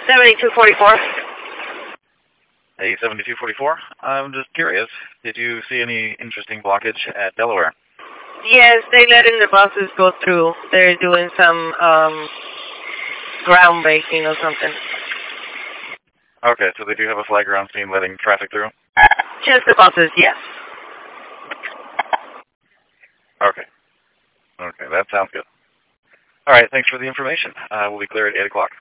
7244. Hey, 7244. I'm just curious. Did you see any interesting blockage at Delaware? Yes, they letting the buses go through. They're doing some groundbreaking or something. Okay, so they do have a flag ground scene letting traffic through? Just the buses, yes. Okay. Okay, that sounds good. All right, thanks for the information. We'll be clear at 8 o'clock.